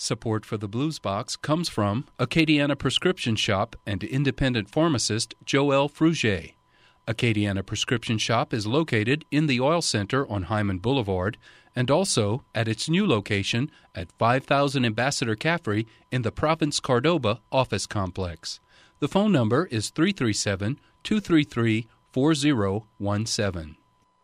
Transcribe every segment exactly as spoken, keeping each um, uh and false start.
Support for the Blues Box comes from Acadiana Prescription Shop and independent pharmacist Joël Frugier. Acadiana Prescription Shop is located in the Oil Center on Hyman Boulevard and also at its new location at five thousand Ambassador Caffrey in the Province Cordoba office complex. The phone number is three three seven, two three three, four zero one seven.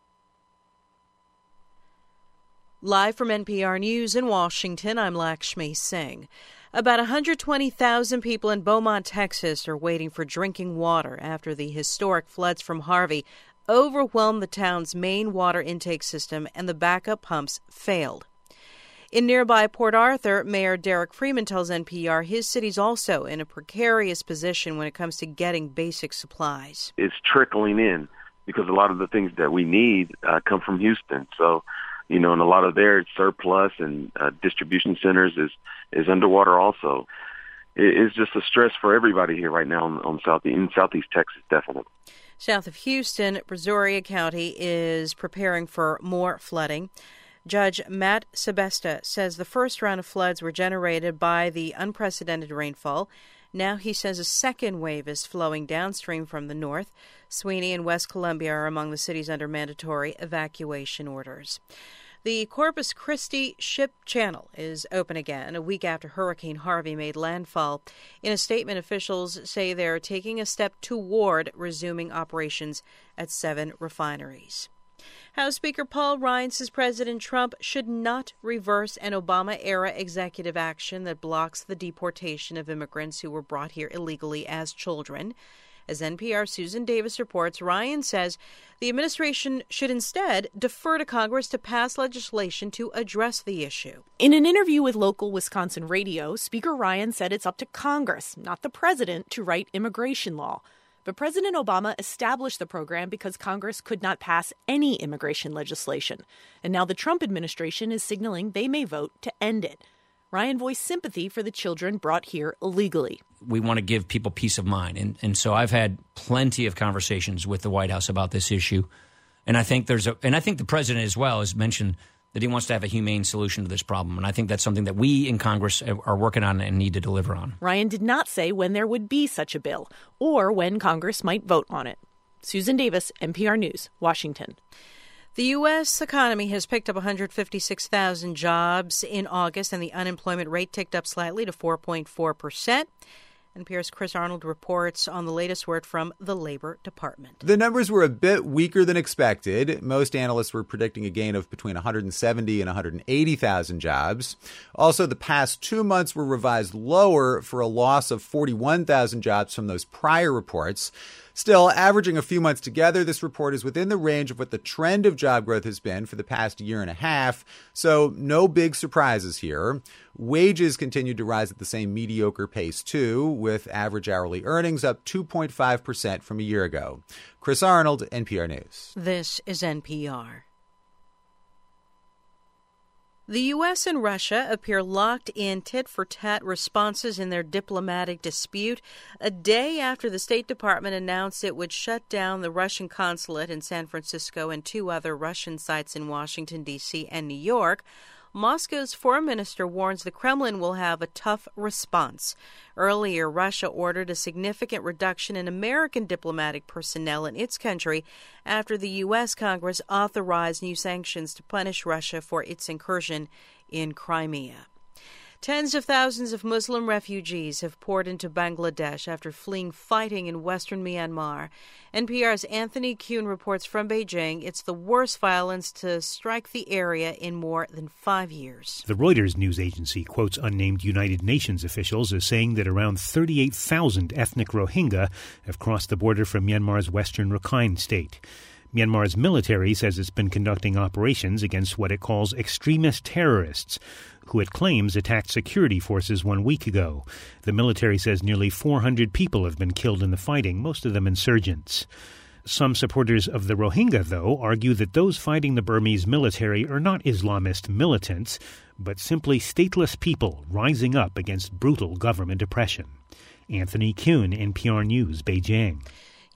Live from N P R News in Washington, I'm Lakshmi Singh. About one hundred twenty thousand people in Beaumont, Texas are waiting for drinking water after the historic floods from Harvey overwhelmed the town's main water intake system and the backup pumps failed. In nearby Port Arthur, Mayor Derek Freeman tells N P R his city's also in a precarious position when it comes to getting basic supplies. It's trickling in because a lot of the things that we need uh, come from Houston. So, you know, and a lot of their surplus and uh, distribution centers is, is underwater also. It, it's just a stress for everybody here right now on, on South, in Southeast Texas, definitely. South of Houston, Brazoria County is preparing for more flooding. Judge Matt Sebesta says the first round of floods were generated by the unprecedented rainfall. Now he says a second wave is flowing downstream from the north. Sweeney and West Columbia are among the cities under mandatory evacuation orders. The Corpus Christi Ship Channel is open again a week after Hurricane Harvey made landfall. In a statement, officials say they're taking a step toward resuming operations at seven refineries. House Speaker Paul Ryan says President Trump should not reverse an Obama-era executive action that blocks the deportation of immigrants who were brought here illegally as children. As N P R's Susan Davis reports, Ryan says the administration should instead defer to Congress to pass legislation to address the issue. In an interview with local Wisconsin radio, Speaker Ryan said it's up to Congress, not the president, to write immigration law. But President Obama established the program because Congress could not pass any immigration legislation. And now the Trump administration is signaling they may vote to end it. Ryan voiced sympathy for the children brought here illegally. We want to give people peace of mind. And, and so I've had plenty of conversations with the White House about this issue. And I think there's a, and I think the president as well has mentioned that he wants to have a humane solution to this problem. And I think that's something that we in Congress are working on and need to deliver on. Ryan did not say when there would be such a bill or when Congress might vote on it. Susan Davis, N P R News, Washington. The U S economy has picked up one hundred fifty-six thousand jobs in August, and the unemployment rate ticked up slightly to four point four percent. N P R's Chris Arnold reports on the latest word from the Labor Department. The numbers were a bit weaker than expected. Most analysts were predicting a gain of between one hundred seventy and one hundred eighty thousand jobs. Also, the past two months were revised lower for a loss of forty-one thousand jobs from those prior reports. Still, averaging a few months together, this report is within the range of what the trend of job growth has been for the past year and a half, so no big surprises here. Wages continued to rise at the same mediocre pace, too, with average hourly earnings up two point five percent from a year ago. Chris Arnold, N P R News. This is N P R. The U S and Russia appear locked in tit-for-tat responses in their diplomatic dispute, a day after the State Department announced it would shut down the Russian consulate in San Francisco and two other Russian sites in Washington, D C and New York. Moscow's foreign minister warns the Kremlin will have a tough response. Earlier, Russia ordered a significant reduction in American diplomatic personnel in its country after the U S. Congress authorized new sanctions to punish Russia for its incursion in Crimea. Tens of thousands of Muslim refugees have poured into Bangladesh after fleeing fighting in western Myanmar. N P R's Anthony Kuhn reports from Beijing it's the worst violence to strike the area in more than five years. The Reuters news agency quotes unnamed United Nations officials as saying that around thirty-eight thousand ethnic Rohingya have crossed the border from Myanmar's western Rakhine state. Myanmar's military says it's been conducting operations against what it calls extremist terrorists, who it claims attacked security forces one week ago. The military says nearly four hundred people have been killed in the fighting, most of them insurgents. Some supporters of the Rohingya, though, argue that those fighting the Burmese military are not Islamist militants, but simply stateless people rising up against brutal government oppression. Anthony Kuhn, N P R News, Beijing.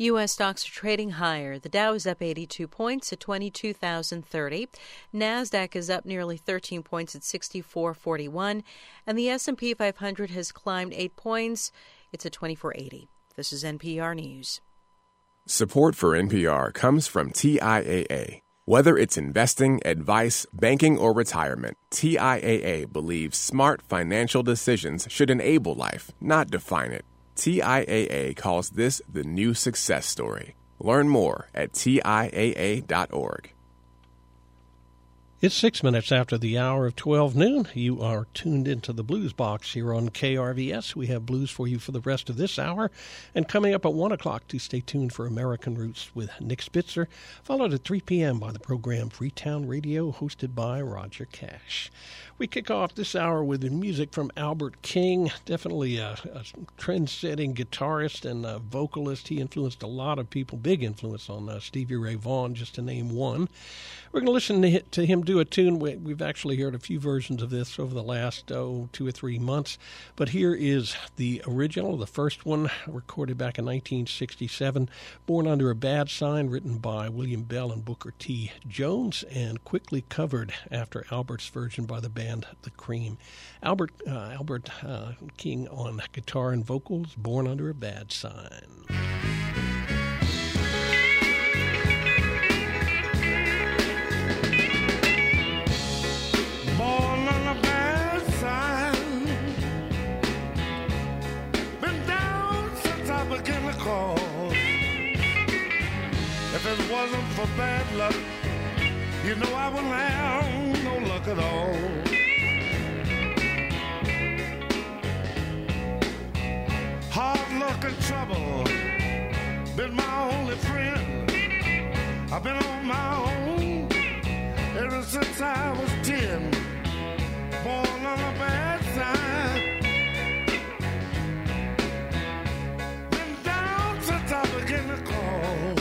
U S stocks are trading higher. The Dow is up eighty-two points at twenty-two thousand thirty. NASDAQ is up nearly thirteen points at sixty-four forty-one. And the S and P five hundred has climbed eight points. It's at twenty-four eighty. This is N P R News. Support for N P R comes from T I A A. Whether it's investing, advice, banking, or retirement, T I A A believes smart financial decisions should enable life, not define it. T I A A calls this the new success story. Learn more at T I A A dot org. It's six minutes after the hour of twelve noon. You are tuned into the Blues Box here on K R V S. We have blues for you for the rest of this hour. And coming up at one o'clock, to stay tuned for American Roots with Nick Spitzer, followed at three p.m. by the program Freetown Radio, hosted by Roger Cash. We kick off this hour with the music from Albert King, definitely a, a trend-setting guitarist and a vocalist. He influenced a lot of people, big influence on uh, Stevie Ray Vaughan, just to name one. We're going to listen to, to him do a tune. We've actually heard a few versions of this over the last oh, two or three months, but here is the original, the first one, recorded back in nineteen sixty-seven, Born Under a Bad Sign, written by William Bell and Booker T. Jones, and quickly covered after Albert's version by the band The Cream. Albert uh, Albert uh, King on guitar and vocals, Born Under a Bad Sign. Born on a bad sign, been down since I began to crawl. If it wasn't for bad luck, you know I wouldn't have no luck at all. Hard luck and trouble been my only friend. I've been on my own ever since I was ten. Born on a bad side, been down since I began to crawl.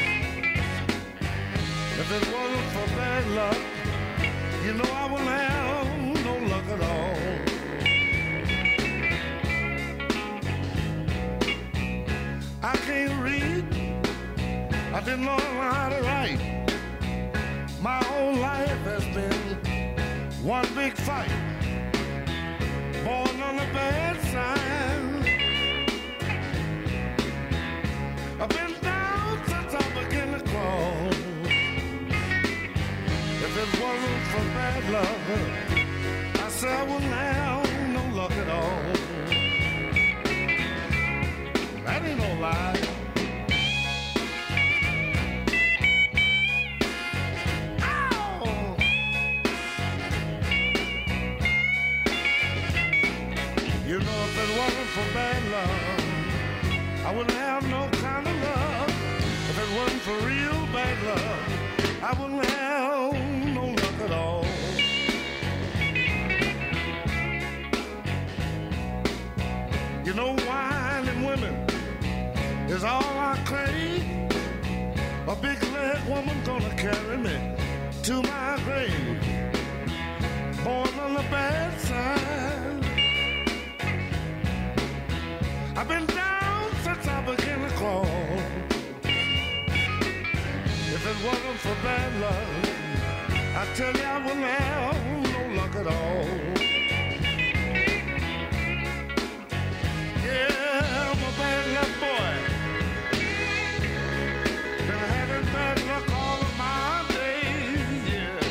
If it wasn't for bad luck, you know I wouldn't have no luck at all. I can't read, I didn't learn how to write. My whole life has been one big fight. Born on the bad side, I've been down since I began to crawl. If it wasn't for bad luck, I said I wouldn't have no luck at all. That ain't no lie. Ow! You know, if it wasn't for bad luck, I wouldn't have no kind of love. If it wasn't for real bad luck, I wouldn't have no luck at all. You know, wine and women is all I crave. A big leg woman gonna carry me to my grave. Born on the bad side, I've been down since I began to crawl. If it wasn't for bad luck, I tell you I wouldn't have no luck at all. Yeah, I'm a bad luck boy. Been having bad luck all of my days, yeah.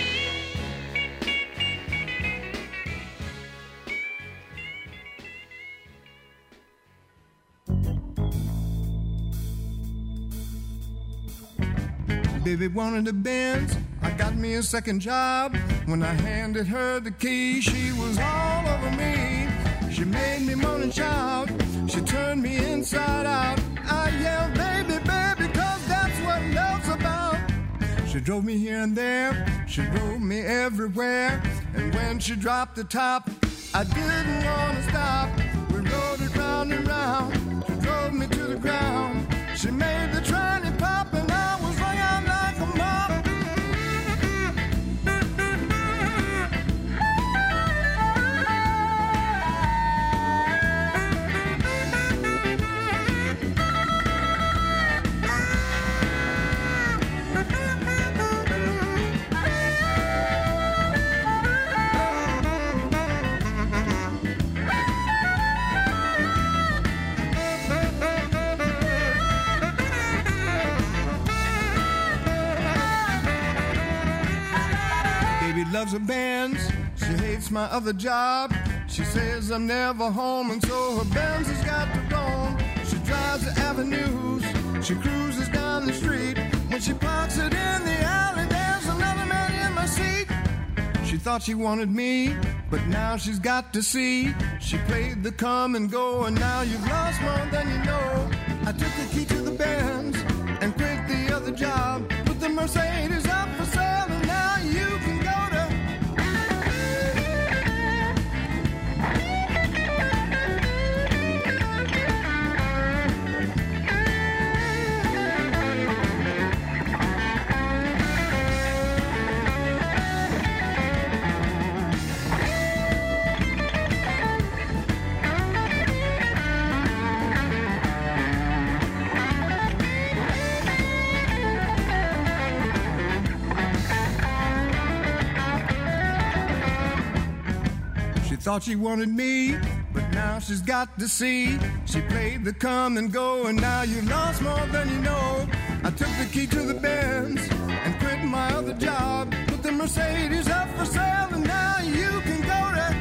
Baby wanted a Benz, I got me a second job. When I handed her the key, she was all over me. She made me moan and shout, she turned me inside out. I yelled, baby, baby, cause that's what love's about. She drove me here and there, she drove me everywhere. And when she dropped the top, I didn't want to stop. We rode it round and round, she drove me to the ground. She made the tranny pop and I was wrung out like a mop. loves her bands, she hates my other job. She says I'm never home, and so her Benz has got to roam. She drives the avenues, she cruises down the street. When she parks it in the alley, there's another man in my seat. She thought she wanted me, but now she's got to see. She played the come and go, and now you've lost more than you know. I took the key to the Benz and quit the other job. Put the Mercedes up for sale, and now you can go to. Thought she wanted me, but now she's got to see. She played the come and go, and now you've lost more than you know. I took the key to the Benz and quit my other job. Put the Mercedes up for sale, and now you can go to.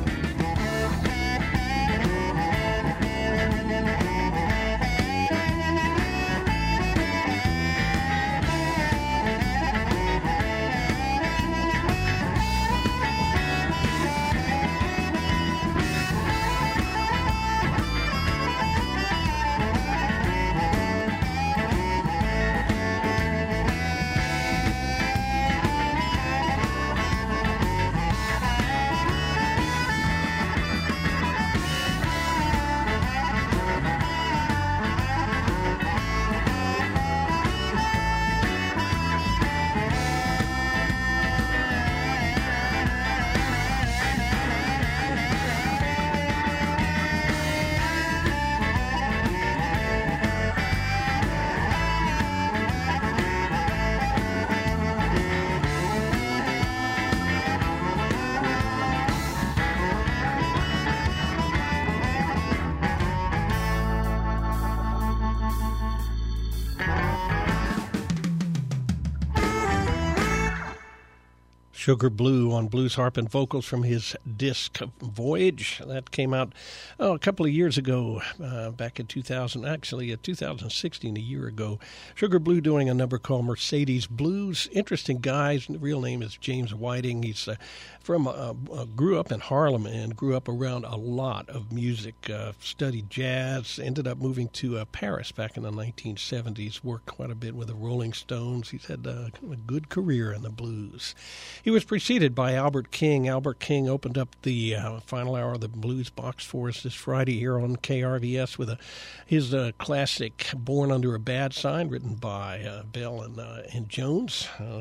Sugar Blue on blues harp and vocals from his disc Voyage. That came out oh, a couple of years ago, uh, back in two thousand, actually uh, two thousand sixteen, a year ago. Sugar Blue doing a number called Mercedes Blues. Interesting guy. His real name is James Whiting. He's uh, from, uh, uh, grew up in Harlem and grew up around a lot of music. Uh, studied jazz, ended up moving to uh, Paris back in the nineteen seventies, worked quite a bit with the Rolling Stones. He's had uh, a good career in the blues. He was preceded by Albert King. Albert King opened up the uh, final hour of the Blues Box for us this Friday here on K R V S with a, his uh, classic "Born Under a Bad Sign," written by uh, Bell and, uh, and Jones. Uh,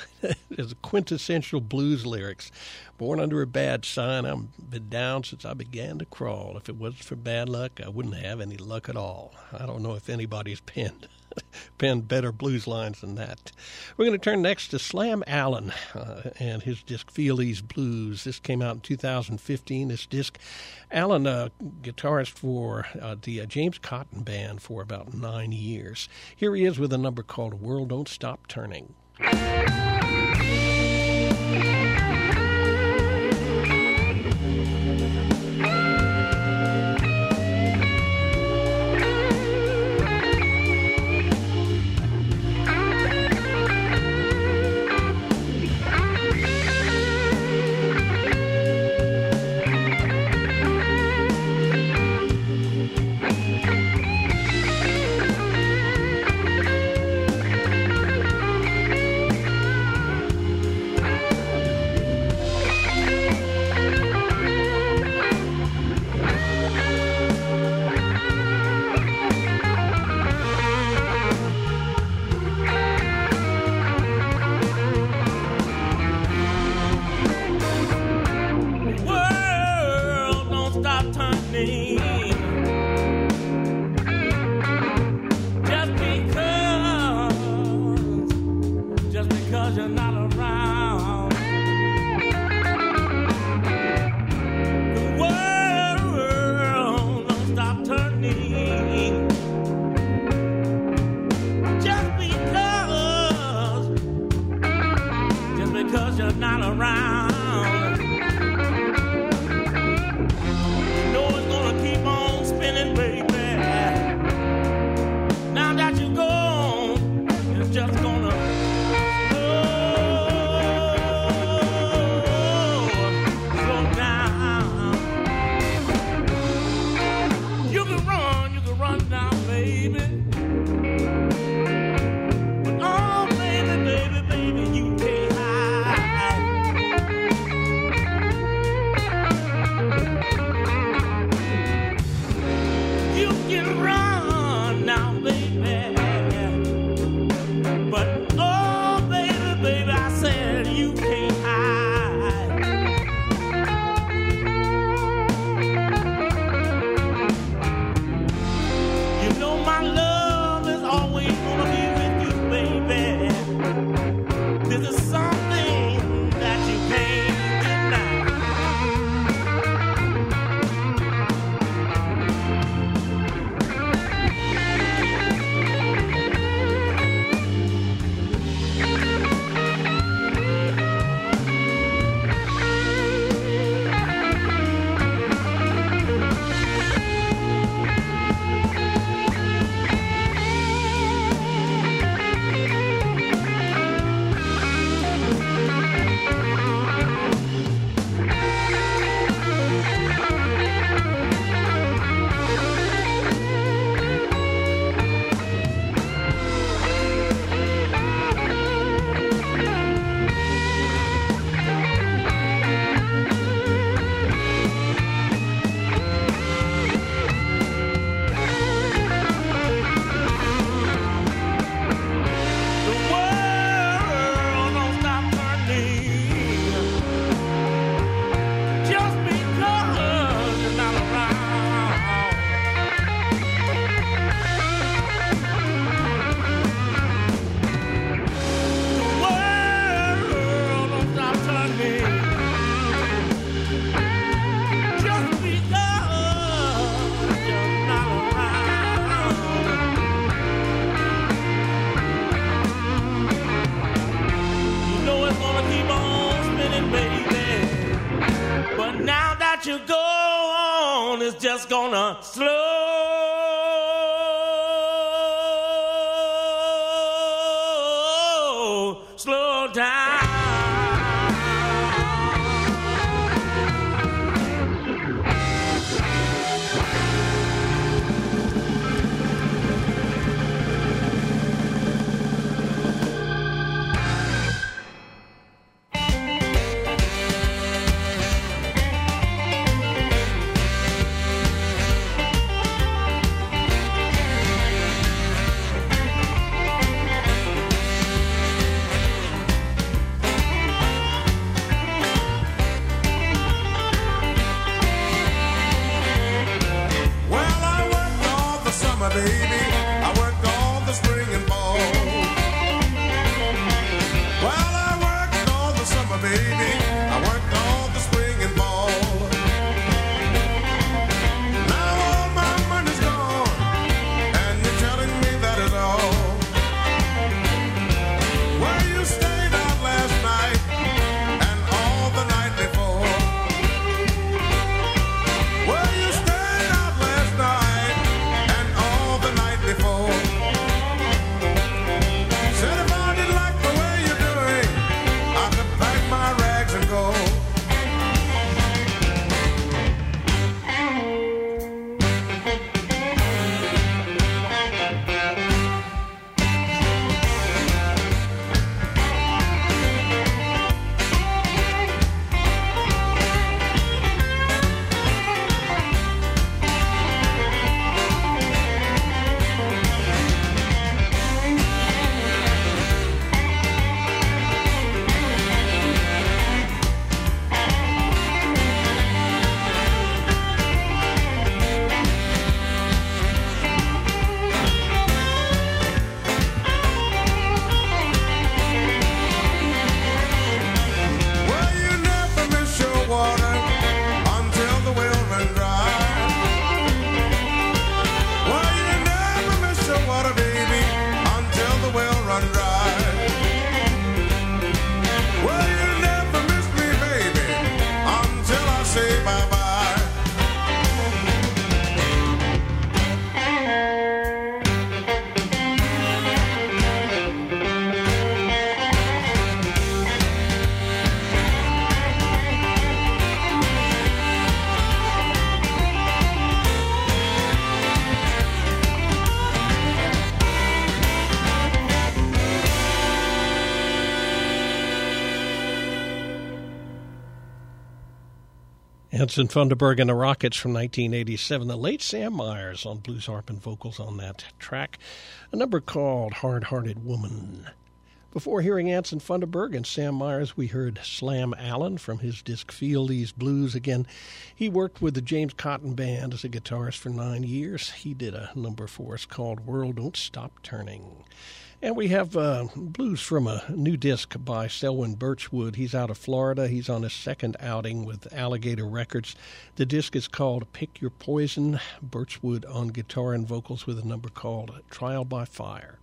it's quintessential blues lyrics. Born under a bad sign, I've been down since I began to crawl. If it wasn't for bad luck, I wouldn't have any luck at all. I don't know if anybody's penned penned better blues lines than that. We're going to turn next to Slam Allen uh, and his disc Feel These Blues. This came out in two thousand fifteen. This disc, Allen, uh, guitarist for uh, the uh, James Cotton Band for about nine years. Here he is with a number called World Don't Stop Turning. because you're not around. You know it's gonna keep on spinning, baby. Now that you're gone, it's just gonna slow down. You can run, you can run now, baby. But oh, baby, baby, baby, you can't hide. You can run now, baby. But oh, baby, baby, I said you can't hide. You know my love is always gonna be with you, baby. This is something that you can't deny. The world don't stop turning just because you're not around. The world don't stop turning just because you're not around. You know it's gonna keep on spinning, baby. But now that you're gone, it's just gonna slow, slow down. Anson Funderburgh and the Rockets from nineteen eighty-seven. The late Sam Myers on blues harp and vocals on that track. A number called Hard-Hearted Woman. Before hearing Anson Funderburgh and Sam Myers, we heard Slam Allen from his disc Feel These Blues. Again, he worked with the James Cotton Band as a guitarist for nine years. He did a number for us called World Don't Stop Turning. And we have uh, blues from a new disc by Selwyn Birchwood. He's out of Florida. He's on his second outing with Alligator Records. The disc is called Pick Your Poison. Birchwood on guitar and vocals with a number called Trial by Fire.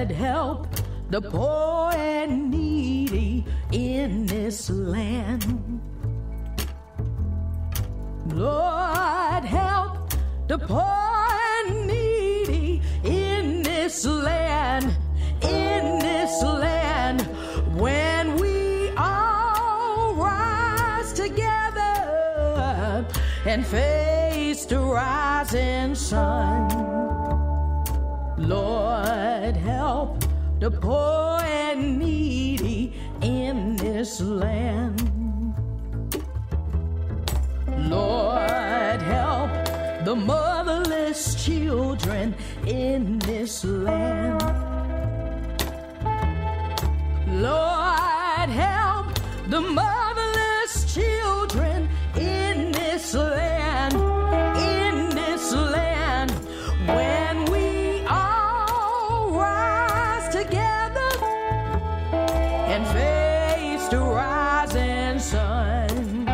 Lord, help the poor and needy in this land. Lord, help the poor and needy in this land, in this land. When we all rise together and face the rising sun, Lord, help the poor and needy in this land. Lord, help the motherless children in this land. Lord, help the motherless children in this land, in this land. When we all rise together and face the rising sun,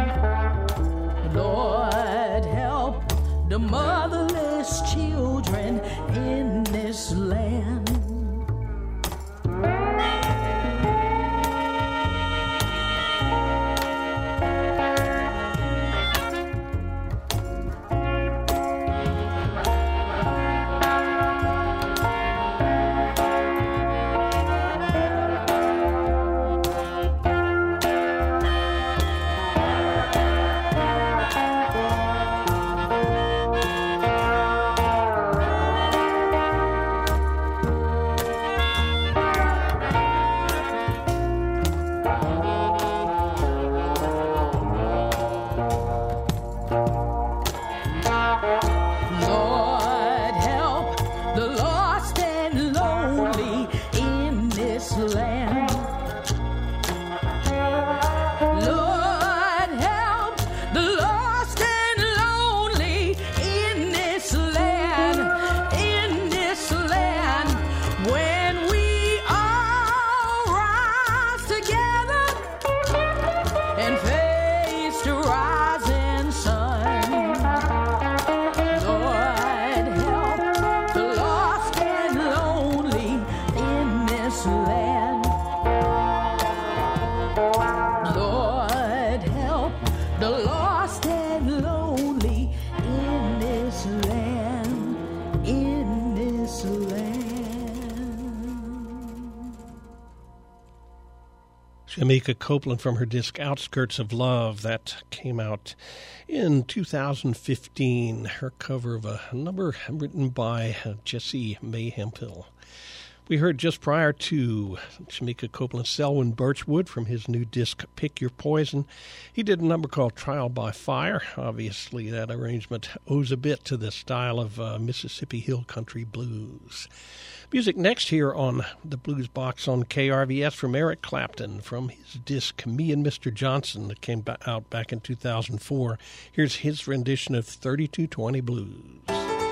Lord, help the motherless children in this land. Jamaica Copeland from her disc Outskirts of Love that came out in two thousand fifteen. Her cover of a number written by Jesse May Hemphill. We heard just prior to Jamaica Copeland Selwyn Birchwood from his new disc Pick Your Poison. He did a number called Trial by Fire. Obviously that arrangement owes a bit to the style of uh, Mississippi Hill Country Blues. Music next here on the Blues Box on K R V S from Eric Clapton from his disc Me and Mister Johnson that came out back in two thousand four. Here's his rendition of thirty-two twenty Blues.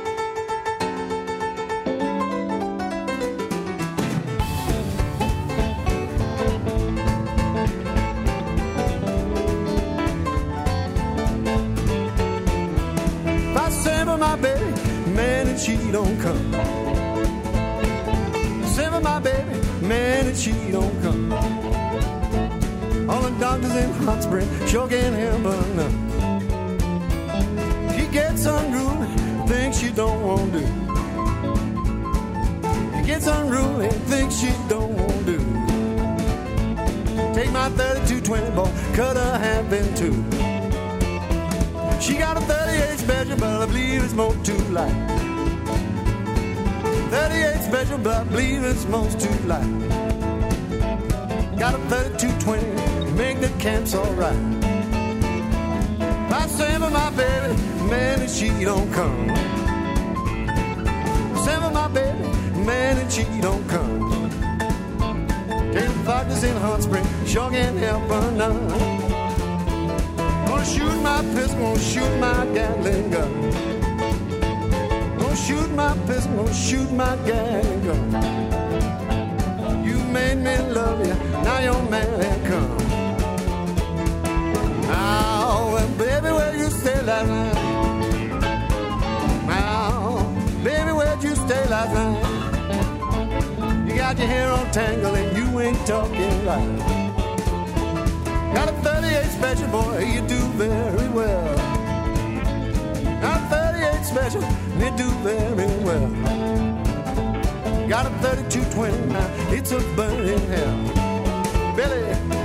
If I sample my baby, man, and she don't come. Sample my baby, man, and she don't come. All the doctors in Hot Spring sure can't help her none. She gets unruly, things she don't want to do. She gets unruly, things she don't want to do. Take my thirty-two twenty ball, cut her half in two. She got a thirty-eight special, but I believe it's more too light. thirty-eight special, but I believe it's most too light. Got a thirty-two twenty, make the camps alright. I sample my baby, man, and she don't come. Sample my baby, man, and she don't come. Take the doctors in Hot Spring, sure can't help her none. Gonna shoot my pistol, gonna shoot my Gatling gun. Gonna shoot my pistol, gonna shoot my Gatling gun. You made me love you, now your man ain't come. Now, well, baby, where you stay last night? Now, baby, where'd you stay last night? You got got your hair all tangled and you ain't talking right. Got a thirty-eight special, boy, you do very well. Got a thirty-eight special, you do very well. Got a thirty-two twenty, now it's a burning hell. Billy.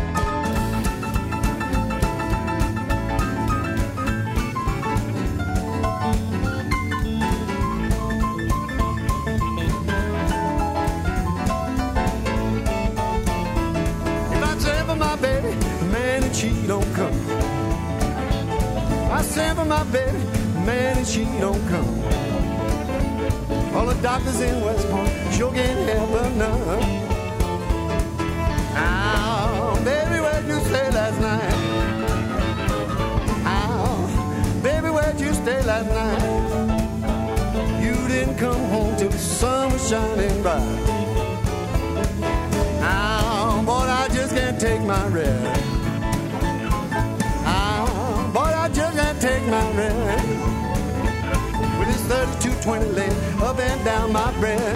She don't come. I send for my baby, man, and she don't come. All the doctors in West Point sure can't help her none. Oh, baby, where'd you stay last night? Oh, baby, where'd you stay last night? You didn't come home till the sun was shining bright. Oh, boy, I just can't take my rest. Take my rest with his thirty-two twenty leg up and down my breast.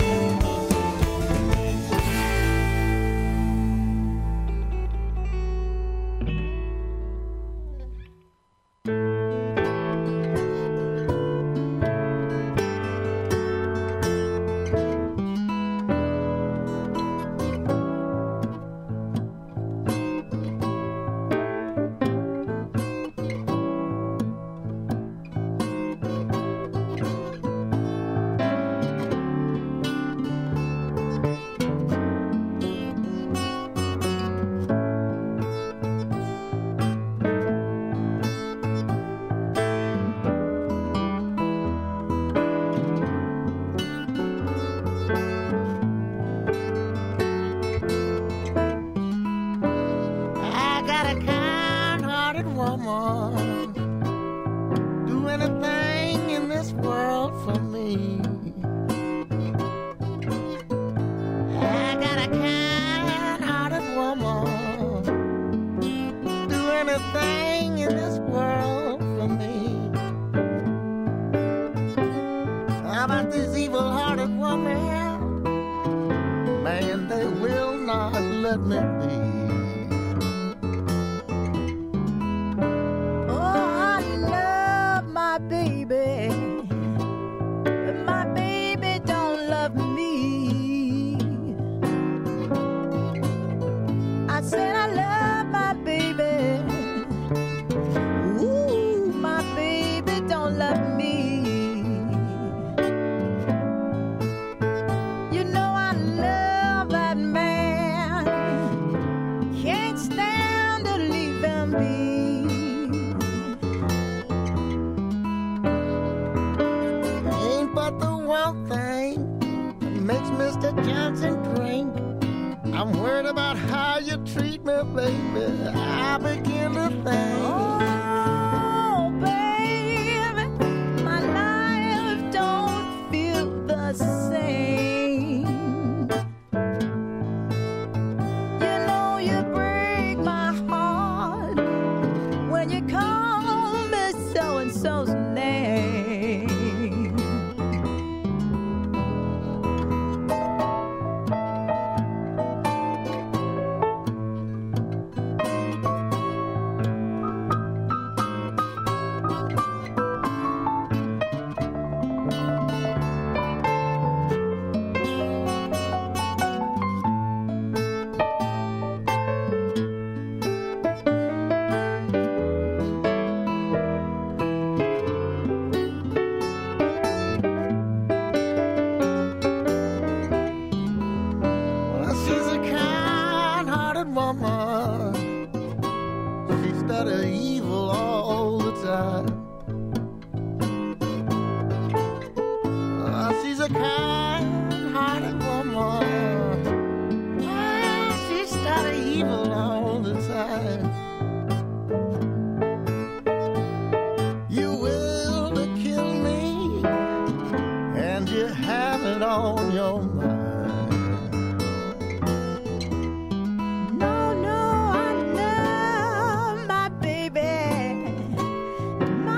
No, no, I love my baby. My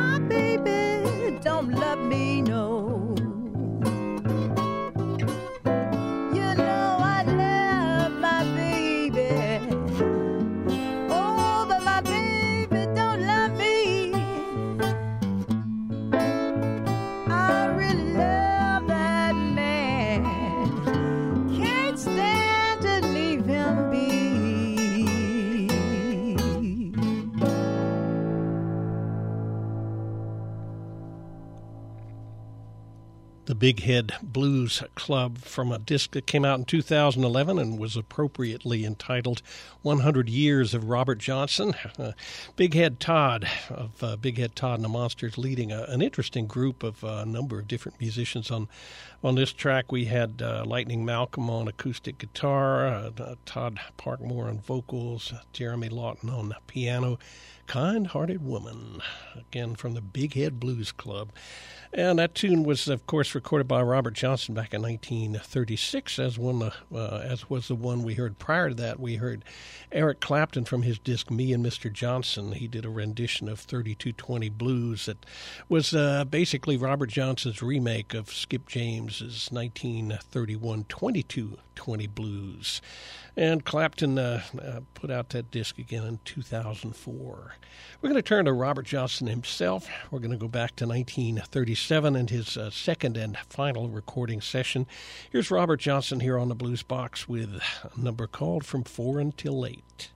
Big Head Blues Club from a disc that came out in two thousand eleven and was appropriately entitled one hundred Years of Robert Johnson. Uh, Big Head Todd of uh, Big Head Todd and the Monsters leading a, an interesting group of a uh, number of different musicians on on this track. We had uh, Lightning Malcolm on acoustic guitar, uh, uh, Todd Parkmore on vocals, uh, Jeremy Lawton on piano, Kind-Hearted Woman, again from the Big Head Blues Club. And that tune was, of course, recorded by Robert Johnson back in nineteen thirty-six, as one, uh, as was the one we heard prior to that. We heard Eric Clapton from his disc Me and Mister Johnson. He did a rendition of thirty-two twenty Blues that was uh, basically Robert Johnson's remake of Skip James's nineteen thirty-one twenty-two twenty Blues. And Clapton uh, uh, put out that disc again in two thousand four. We're going to turn to Robert Johnson himself. We're going to go back to nineteen thirty-seven and his uh, second and final recording session. Here's Robert Johnson here on the Blues Box with a number called From Four Until Eight.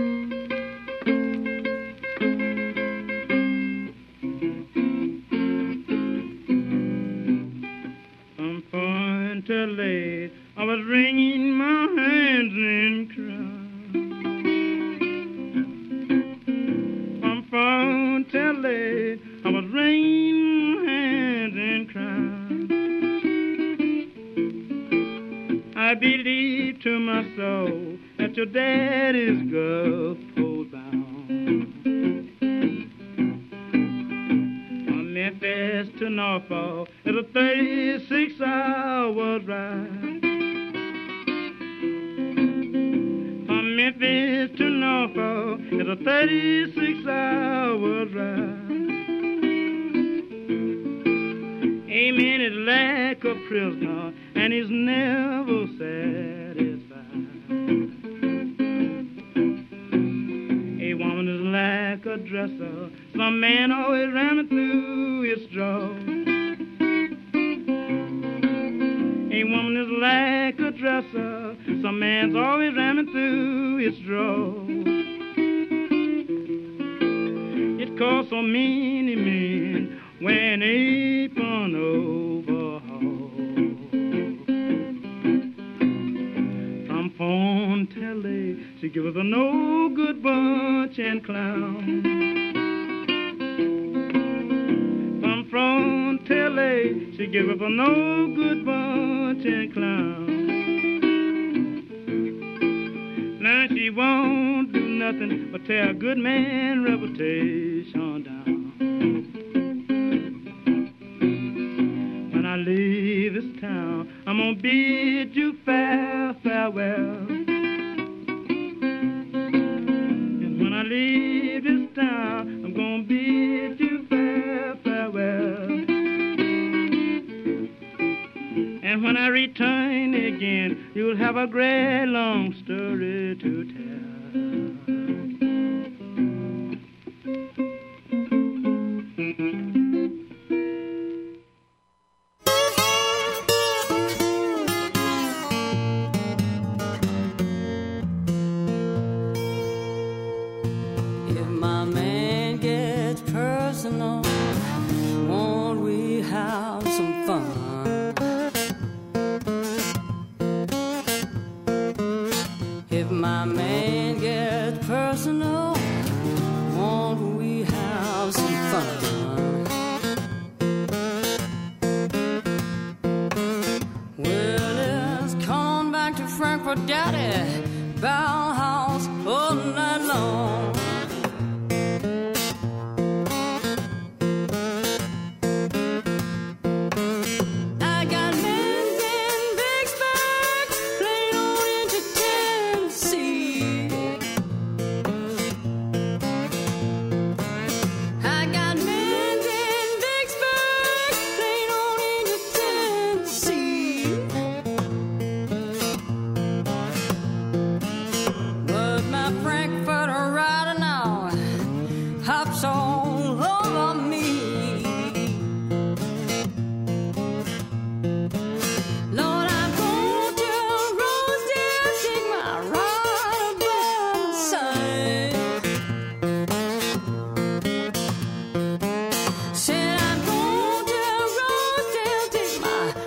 From four until eight, I was wringing my hands and crying. From four until eight, I was wringing my hands and crying. I believe to my soul that your daddy's Gulf Coast bound. From Memphis to Norfolk, it's a thirty-six hour ride. Memphis to Norfolk, it's a thirty-six hour ride. Amen is like a prisoner, and he's never satisfied. A woman is like a dresser, some man always ramming through his drawers. A woman is like a dresser, some man's always ramming through his drawers. It costs so many men when apron overhaul. From phone till eight, she give us a no good bunch and clown. From phone till eight, she give us a no good bunch and clown. Now she won't do nothing but tear a good man reputation down. When I leave this town, I'm gonna bid you fair farewell. And when I leave this town, I'm gonna bid you fair farewell. And when I return again, you'll have a great long story to tell. If my man gets personal, won't we have some fun? If my man gets personal, won't we have some fun? Well, let's come on back to Frankfurt, Daddy, Bauhaus all night long. My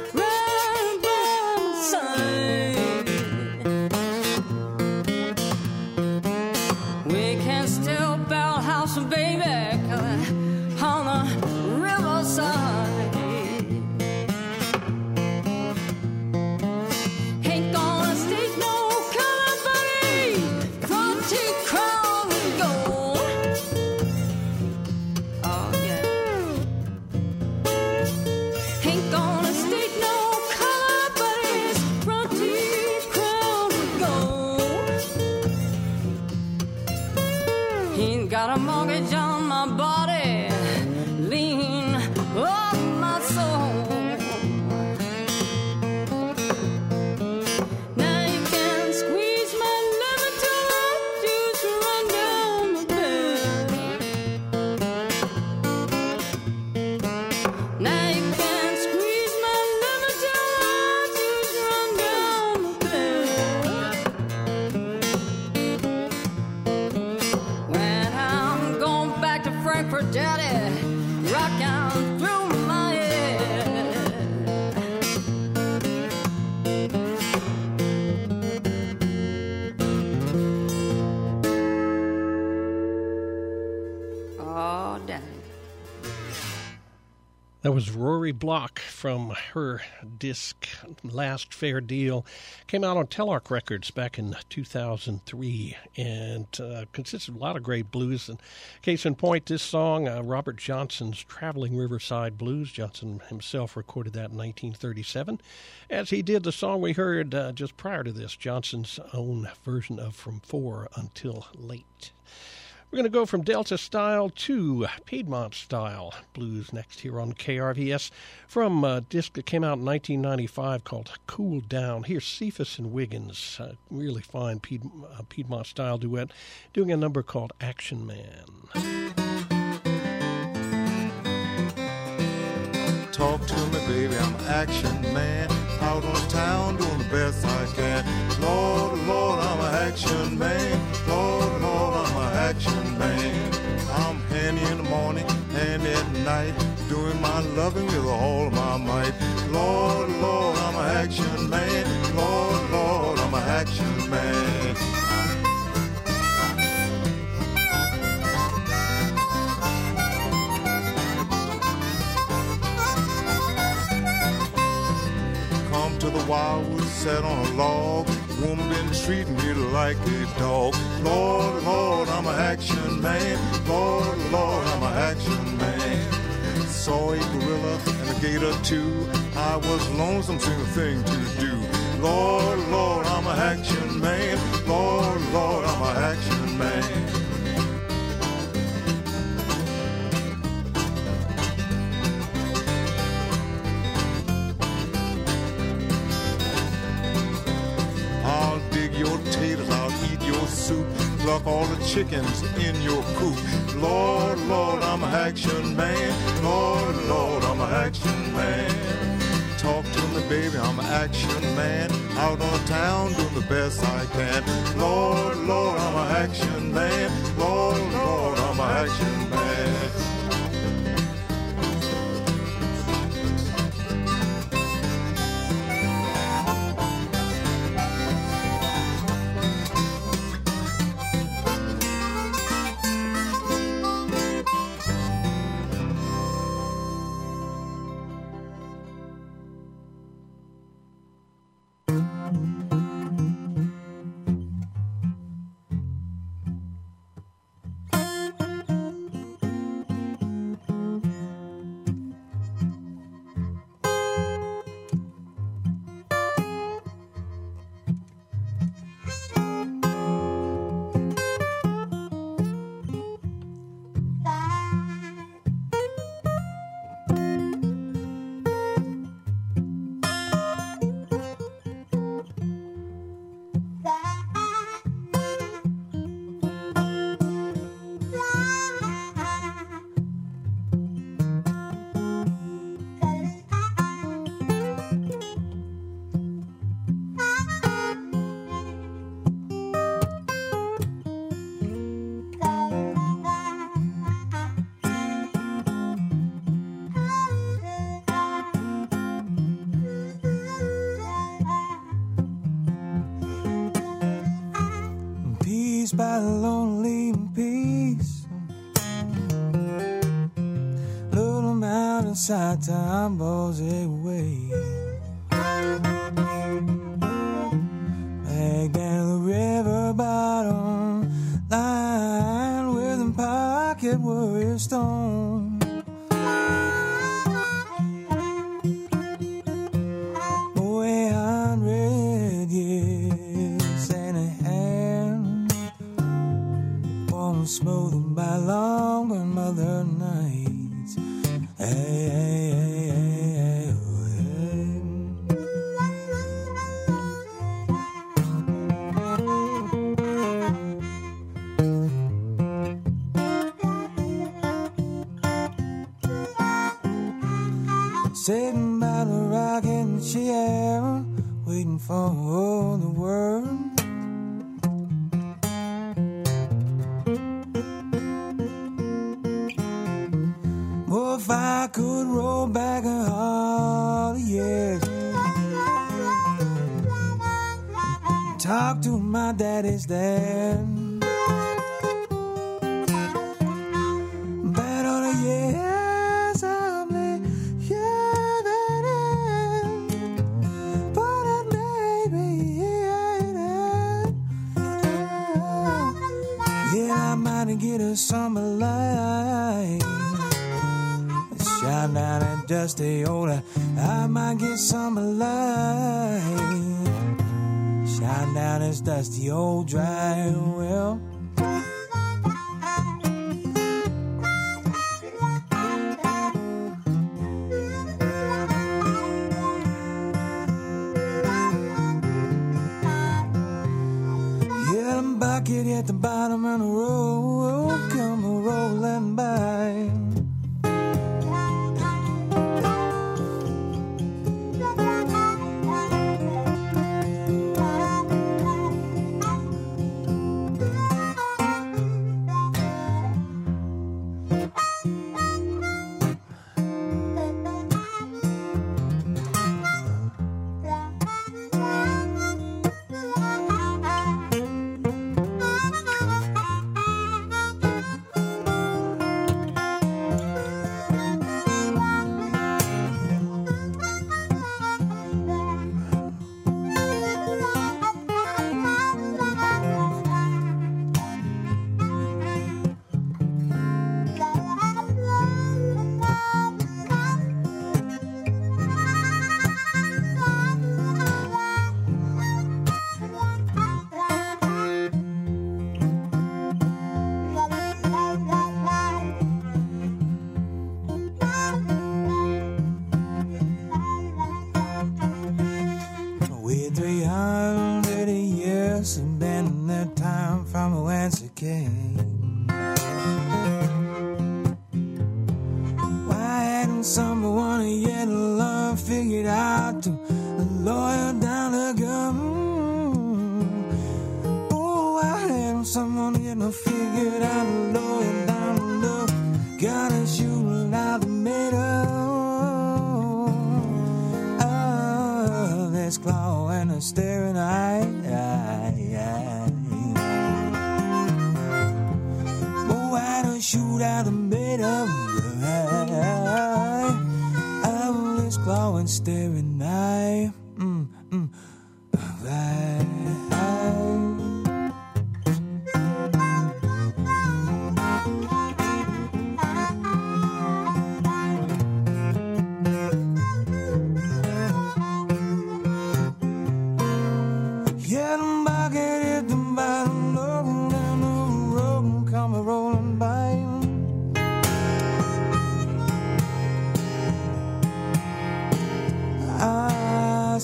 got a mortgage on my body, lean on my soul. Now you can squeeze my liver till the juice run down my bed. Now you can squeeze my liver till the juice run down my bed. When I'm going back to Frankfurt, Daddy, rockin' through my head. Oh, Daddy. That was Rory Block from her disc Last Fair Deal. Came out on Telarc Records back in two thousand three and uh, consists of a lot of great blues. And case in point, this song, uh, Robert Johnson's Traveling Riverside Blues. Johnson himself recorded that in nineteen thirty-seven, as he did the song we heard uh, just prior to this, Johnson's own version of From Four Until Late. We're going to go from Delta style to Piedmont style blues next here on K R V S from a disc that came out in nineteen ninety-five called Cool Down. Here's Cephas and Wiggins, a really fine Pied- uh, Piedmont style duet, doing a number called Action Man. Talk to me, baby, I'm an action man. Out on town doing the best I can. Lord, Lord, I'm an action man. Lord, Lord, I'm an action man. I'm handy in the morning, handy at night, doing my loving with all of my might. Lord, Lord, I'm an action man. Lord, Lord, I'm an action man. To the wildwood, sat on a log. Woman been treating me like a dog. Lord, Lord, I'm an action man. Lord, Lord, I'm an action man. Saw a gorilla and a gator too. I was lonesome, seemed a thing to do. Lord, Lord, I'm an action man. Lord, Lord, I'm an action man. I'll dig your taters, I'll eat your soup, pluck all the chickens in your coop. Lord, Lord, I'm an action man. Lord, Lord, I'm an action man. Talk to me, baby, I'm an action man. Out on town doing the best I can. Lord, Lord, I'm an action man. Lord, Lord, I'm an action man. By the lonely peace, little mountainside time balls away. Back down the river bottom, lying with a pocket warrior stone. Boy, a hundred years and a hand. gonna smooth them by long grandmother nights. Hey, hey, hey, hey, hey, oh, hey. Sitting by the rocking chair, waiting for the word. Oh, if I could roll back all the years, talk to my daddy's dad. But all the years I've lived, yeah, that is, but that maybe ain't it. Yeah, I might get a summer light, shine down and dusty older. I might get summer light, shine down this dusty old dry well. Yeah, the bucket at the bottom of the road come a rolling by. With three hundred years have been in that time from whence it came. Why hadn't someone yet learned, figured out to loyal down the gun? Oh, why hadn't someone yet figured out to loyal down the gun and shoot out the middle? Oh, this claw and a staring eye, eye, eye. Oh, I don't shoot out the middle. Oh, this claw and staring eye. Mm, mm, right. Yeah, the bucket at the bottom, looking down the road and come a rolling by. I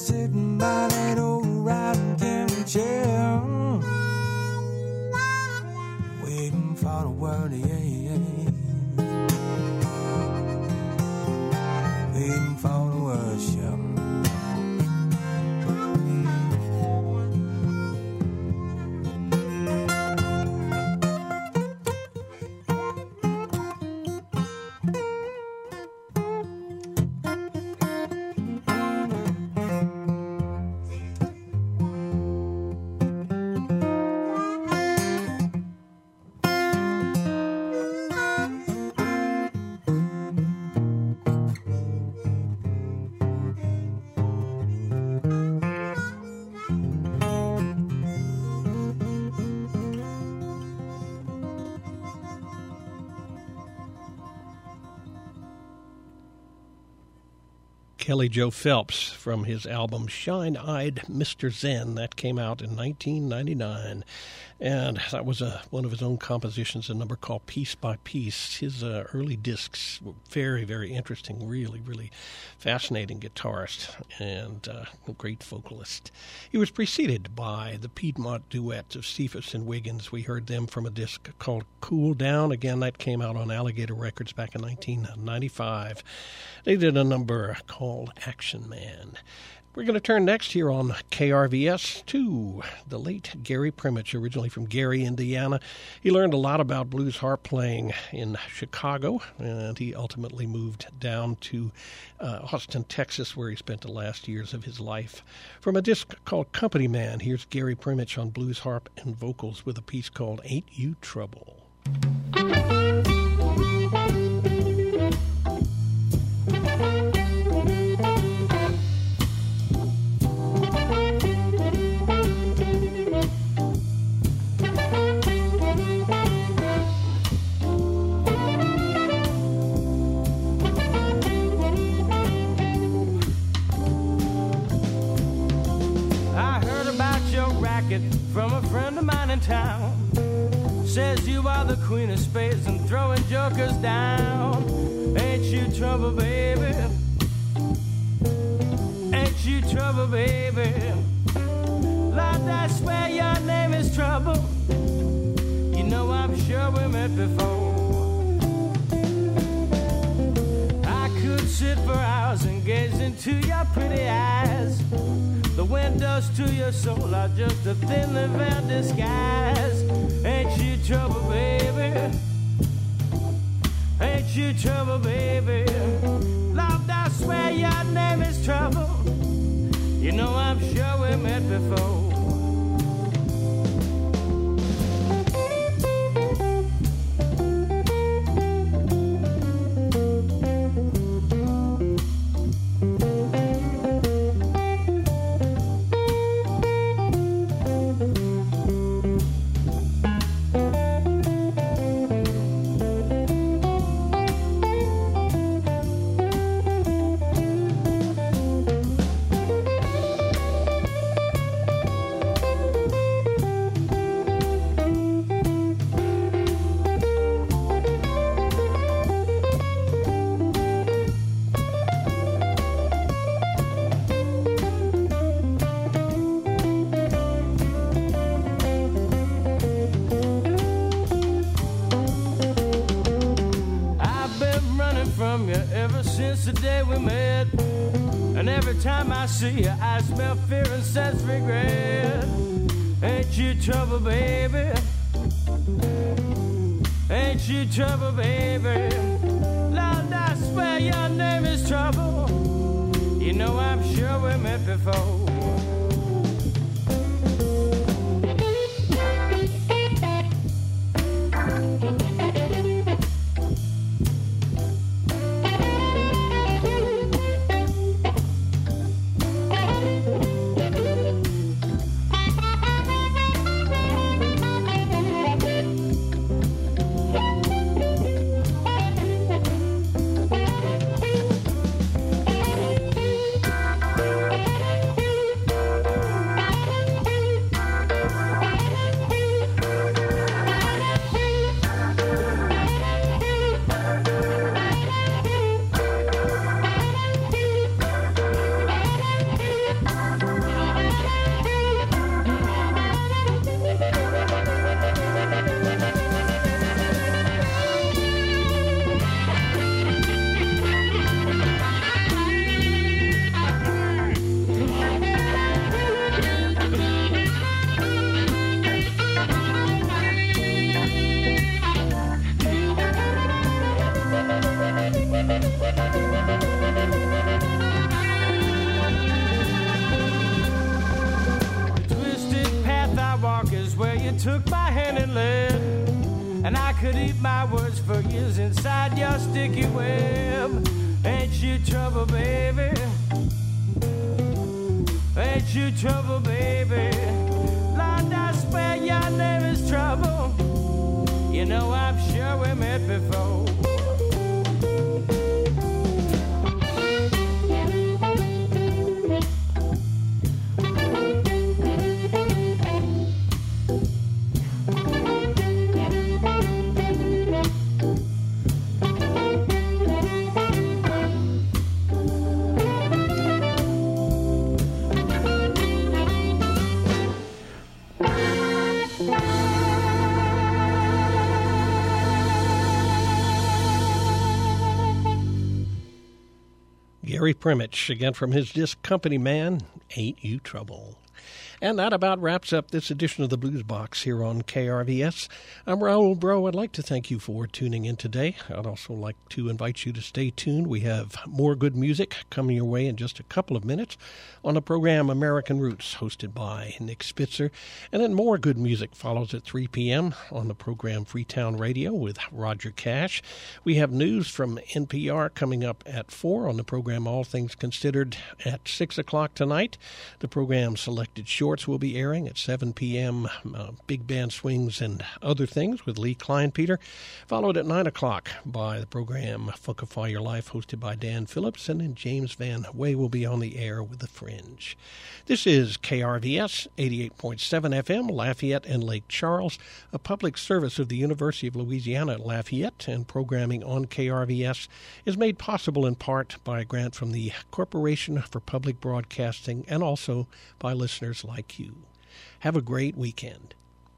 Kelly Joe Phelps from his album Shine-Eyed Mister Zen. That came out in nineteen ninety-nine. And that was a, one of his own compositions, a number called Piece by Piece. His uh, early discs were very, very interesting, really, really fascinating guitarist and uh, a great vocalist. He was preceded by the Piedmont duets of Cephas and Wiggins. We heard them from a disc called Cool Down. Again, that came out on Alligator Records back in nineteen ninety-five. They did a number called Action Man. We're going to turn next here on K R V S to the late Gary Primich, originally from Gary, Indiana. He learned a lot about blues harp playing in Chicago, and he ultimately moved down to uh, Austin, Texas, where he spent the last years of his life. From a disc called Company Man, here's Gary Primich on blues harp and vocals with a piece called Ain't You Trouble. From a friend of mine in town, says you are the queen of spades and throwing jokers down. Ain't you trouble, baby? Ain't you trouble, baby? Lord, I swear your name is Trouble. You know I'm sure we met before. I could sit for hours and gaze into your pretty eyes. The windows to your soul are just a thinly veiled disguise. Ain't you trouble, baby? Ain't you trouble, baby? Lord, I swear your name is Trouble. You know I'm sure we met before. The day we met, and every time I see you, I smell fear and sense regret. Ain't you trouble, baby? Ain't you trouble, baby? Lord, I swear your name is Trouble. You know I'm sure we met before. Took my hand and led, and I could eat my words for years inside your sticky web. Ain't you trouble, baby? Ain't you trouble, baby? Lord, I swear your name is Trouble. You know I'm sure we met before. Gary Primitch, again from his disc Company Man, Ain't You Trouble. And that about wraps up this edition of the Blues Box here on K R V S. I'm Raul Bro. I'd like to thank you for tuning in today. I'd also like to invite you to stay tuned. We have more good music coming your way in just a couple of minutes on the program American Roots, hosted by Nick Spitzer. And then more good music follows at three p.m. on the program Freetown Radio with Roger Cash. We have news from N P R coming up at four on the program All Things Considered at six o'clock tonight. The program Selected Shorts will be airing at seven p.m. Uh, Big Band Swings and Other Things with Lee Kleinpeter, followed at nine o'clock by the program Funkify Your Life, hosted by Dan Phillips, and then James Van Way will be on the air with The Fringe. This is K R V S eighty-eight point seven F M, Lafayette and Lake Charles, a public service of the University of Louisiana at Lafayette, and programming on K R V S is made possible in part by a grant from the Corporation for Public Broadcasting and also by listeners like you. Have a great weekend.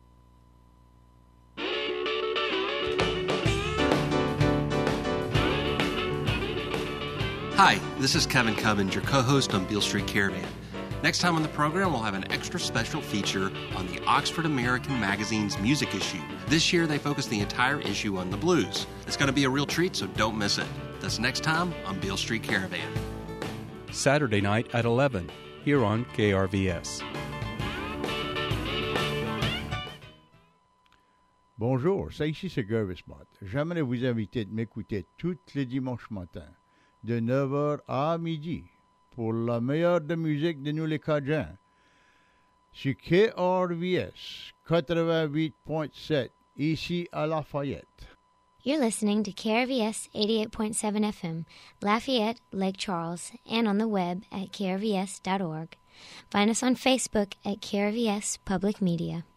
Hi, this is Kevin Cummins, your co-host on Beale Street Caravan. Next time on the program, we'll have an extra special feature on the Oxford American Magazine's music issue. This year, they focus the entire issue on the blues. It's going to be a real treat, so don't miss it. That's next time on Beale Street Caravan. Saturday night at eleven, here on K R V S. Bonjour, c'est ici c'est Gervis Mott. J'aimerais vous inviter de m'écouter tous les dimanches matins, de neuf heures à midi, pour la meilleure de musique de nous les Cajuns, sur K R V S eighty-eight point seven, ici à Lafayette. You're listening to K R V S eighty-eight point seven F M, Lafayette, Lake Charles, and on the web at k r v s dot org. Find us on Facebook at K R V S Public Media.